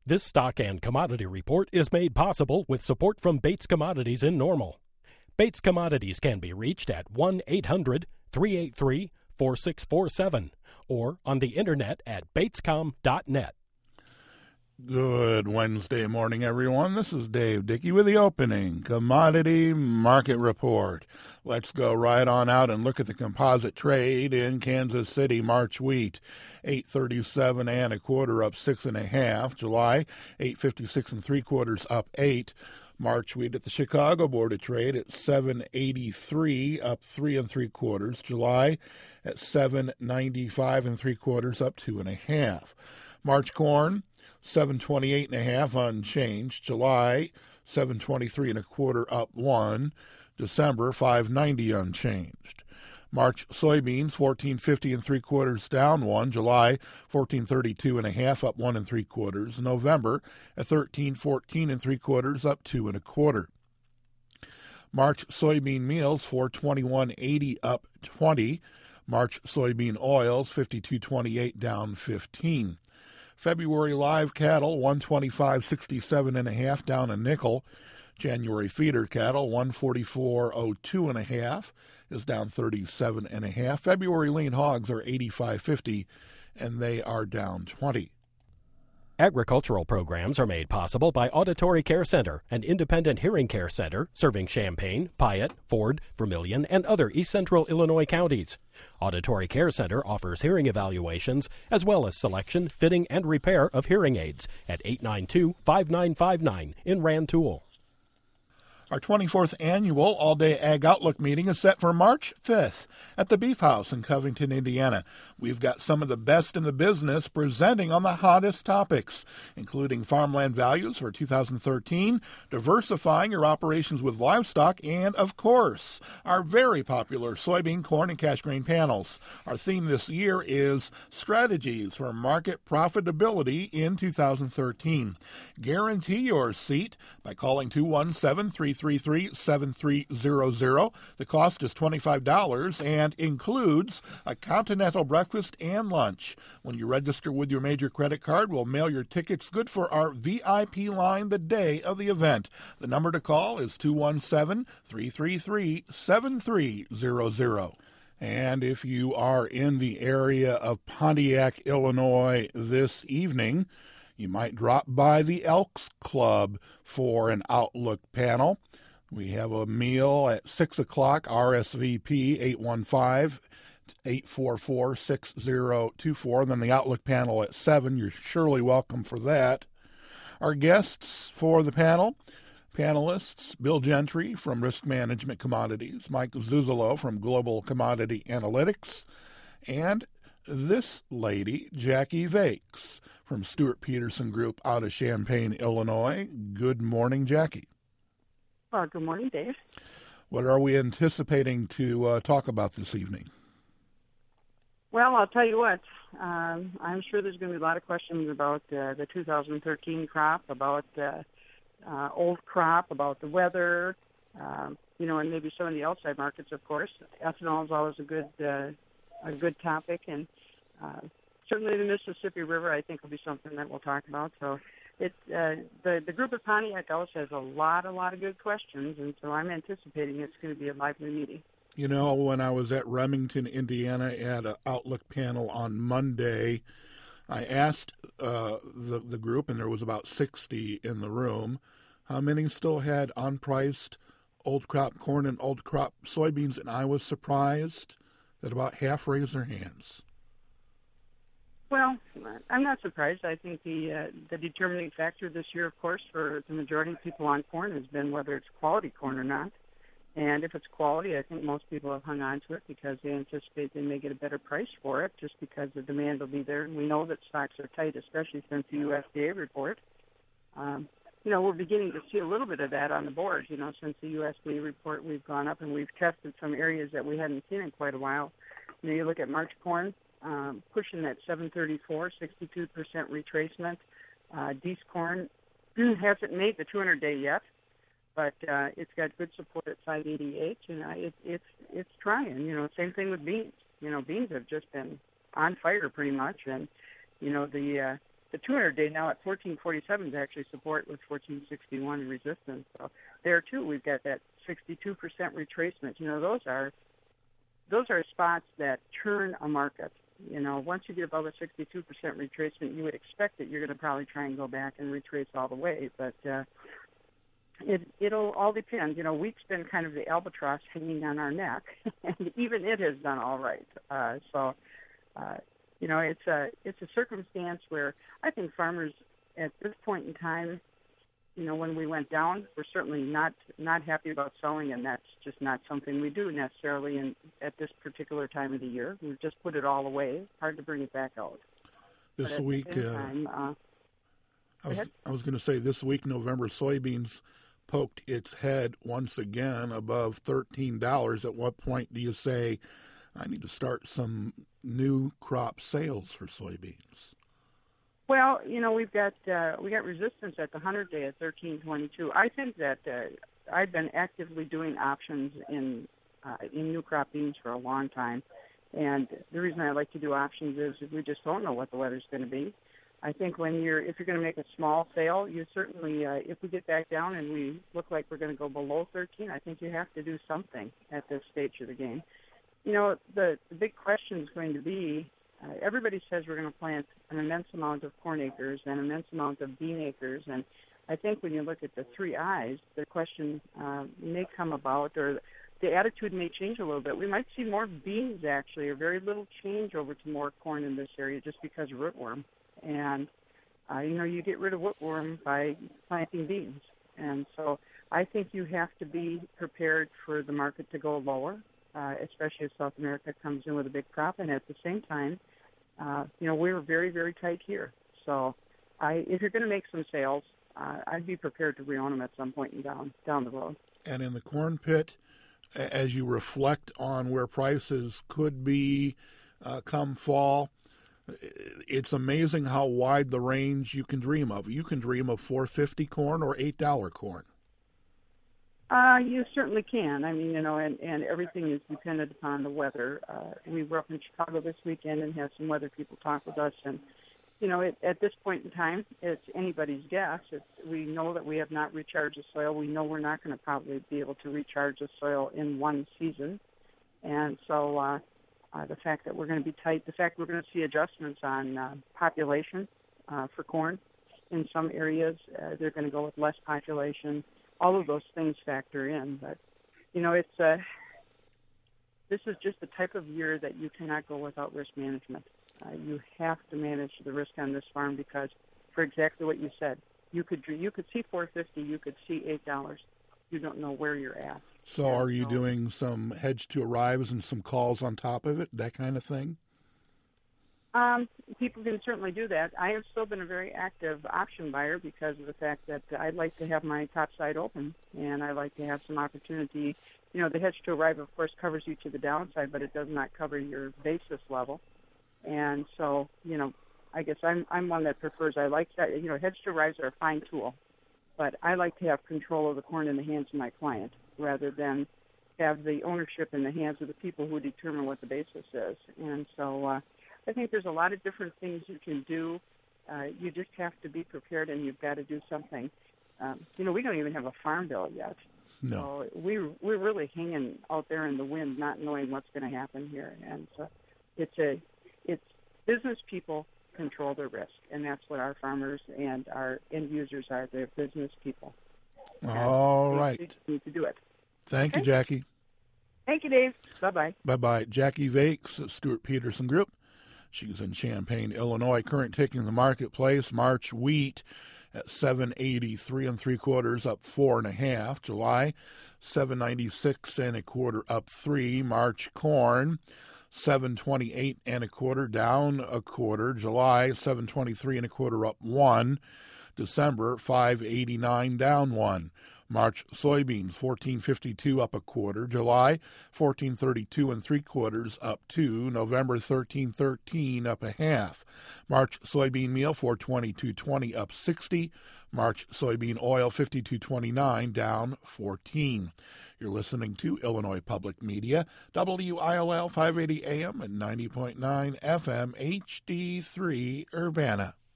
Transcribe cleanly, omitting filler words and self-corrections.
This stock and commodity report is made possible with support from Bates Commodities in Normal. Bates Commodities can be reached at 1-800-383-4647 or on the internet at batescom.net. Good Wednesday morning, everyone. This is Dave Dickey with the opening commodity market report. Let's go right on out and look at the composite trade in Kansas City. March wheat, 837 and a quarter, up 6.5. July, 856 and 3/4, up 8. March wheat at the Chicago Board of Trade at 783, up 3 3/4. July at 795 and 3/4, up 2.5. March corn, 728.5 unchanged. July 723 1/4, up 1. December 590 unchanged. March soybeans 1450 and 3/4, down 1. July 1432.5, up 1 3/4. November at 1314 and 3/4, up 2 1/4. March soybean meals 421.80, up 20. March soybean oils 52.28, down 15. February live cattle 125.67.5, down a nickel. January feeder cattle 144.02.5 is down 37.5. February lean hogs are 85.50 and they are down 20. Agricultural programs are made possible by Auditory Care Center, an independent hearing care center serving Champaign, Piatt, Ford, Vermilion, and other East Central Illinois counties. Auditory Care Center offers hearing evaluations as well as selection, fitting, and repair of hearing aids at 892-5959 in Rantoul. Our 24th annual All-Day Ag Outlook meeting is set for March 5th at the Beef House in Covington, Indiana. We've got some of the best in the business presenting on the hottest topics, including farmland values for 2013, diversifying your operations with livestock, and, of course, our very popular soybean, corn, and cash grain panels. Our theme this year is Strategies for Market Profitability in 2013. Guarantee your seat by calling 217-333-7300. The cost is $25 and includes a continental breakfast and lunch. When you register with your major credit card, we'll mail your tickets good for our VIP line the day of the event. The number to call is 217-333-7300. And if you are in the area of Pontiac, Illinois this evening, you might drop by the Elks Club for an Outlook panel. We have a meal at 6 o'clock, RSVP 815-844-6024. Then the Outlook panel at 7. You're surely welcome for that. Our guests for the panelists, Bill Gentry from Risk Management Commodities, Mike Zuzolo from Global Commodity Analytics, and this lady, Jackie Vakes, from Stuart Peterson Group out of Champaign, Illinois. Good morning, Jackie. Well, good morning, Dave. What are we anticipating to talk about this evening? Well, I'll tell you what. I'm sure there's going to be a lot of questions about the 2013 crop, about old crop, about the weather, and maybe some of the outside markets, of course. Ethanol is always a good topic, and certainly the Mississippi River, I think, will be something that we'll talk about. So the group at Pontiac House has a lot of good questions, and so I'm anticipating it's going to be a lively meeting. You know, when I was at Remington, Indiana, at an Outlook panel on Monday, I asked the group, and there was about 60 in the room, how many still had unpriced old crop corn and old crop soybeans, and I was surprised that about half raised their hands. Well, I'm not surprised. I think the determining factor this year, of course, for the majority of people on corn has been whether it's quality corn or not. And if it's quality, I think most people have hung on to it because they anticipate they may get a better price for it just because the demand will be there. And we know that stocks are tight, especially since the USDA report. We're beginning to see a little bit of that on the board. Since the USDA report, we've gone up and we've tested some areas that we hadn't seen in quite a while. You look at March corn, pushing that 734, 62% retracement. Dees corn hasn't made the 200-day yet, but it's got good support at 588. It's trying. Same thing with beans. Beans have just been on fire pretty much, and the the 200-day now at 1447 is actually support with 1461 resistance. So there too, we've got that 62% retracement. Those are spots that turn a market. Once you get above a 62% retracement, you would expect that you're going to probably try and go back and retrace all the way. But it'll all depend. Wheat's been kind of the albatross hanging on our neck, and even it has done all right. It's a circumstance where I think farmers at this point in time, when we went down, we're certainly not happy about selling, and that's just not something we do necessarily at this particular time of the year. We've just put it all away. Hard to bring it back out. This week, I was going to say this week, November soybeans poked its head once again above $13. At what point do you say, I need to start some new crop sales for soybeans? Well, we got resistance at the 100-day at 13.22. I think that I've been actively doing options in new crop beans for a long time, and the reason I like to do options is we just don't know what the weather's going to be. I think if you're going to make a small sale, you certainly, if we get back down and we look like we're going to go below 13, I think you have to do something at this stage of the game. The big question is going to be, everybody says we're going to plant an immense amount of corn acres and an immense amount of bean acres, and I think when you look at the three I's, the question may come about, or the attitude may change a little bit. We might see more beans, actually, or very little change over to more corn in this area just because of rootworm. And, you get rid of rootworm by planting beans. And so I think you have to be prepared for the market to go lower, especially if South America comes in with a big crop. And at the same time, we're very, very tight here. So if you're going to make some sales, I'd be prepared to reown them at some point down the road. And in the corn pit, as you reflect on where prices could be come fall, it's amazing how wide the range you can dream of. You can dream of $4.50 corn or $8 corn. You certainly can. I mean, and everything is dependent upon the weather. We were up in Chicago this weekend and had some weather people talk with us. And, at this point in time, it's anybody's guess. We know that we have not recharged the soil. We know we're not going to probably be able to recharge the soil in one season. And so the fact that we're going to be tight, the fact we're going to see adjustments on population for corn. In some areas, they're going to go with less population. All of those things factor in. But, this is just the type of year that you cannot go without risk management. You have to manage the risk on this farm because, for exactly what you said, you could see $4.50, you could see $8. You don't know where you're at. So are you doing some hedge to arrives and some calls on top of it, that kind of thing? People can certainly do that. I have still been a very active option buyer because of the fact that I'd like to have my top side open, and I like to have some opportunity. The hedge to arrive, of course, covers you to the downside, but it does not cover your basis level. And so, I guess I'm one that prefers, I like that, hedge to arrives are a fine tool, but I like to have control of the corn in the hands of my client rather than have the ownership in the hands of the people who determine what the basis is. And so I think there's a lot of different things you can do. You just have to be prepared, and you've got to do something. We don't even have a farm bill yet. No. So we're really hanging out there in the wind, not knowing what's going to happen here. And so it's business people control their risk, and that's what our farmers and our end users are. They're business people. All right. They need to do it. Thank you, Jackie. Thank you, Dave. Bye-bye. Bye-bye. Jackie Vakes, Stuart Peterson Group. She's in Champaign, Illinois. Current taking the marketplace. March wheat at 7.83 3/4, up 4.5. July 7.96 1/4, up 3. March corn 7.28 1/4, down 1/4. July 7.23 1/4, up 1. December 5.89, down 1. March soybeans 14.52, up 1/4. July 14.32 3/4, up 2. November 13.13, up 1/2. March soybean meal 422.20, up 60. March soybean oil 52.29, down 14. You're listening to Illinois Public Media, WILL 580 AM and 90.9 FM HD3 Urbana.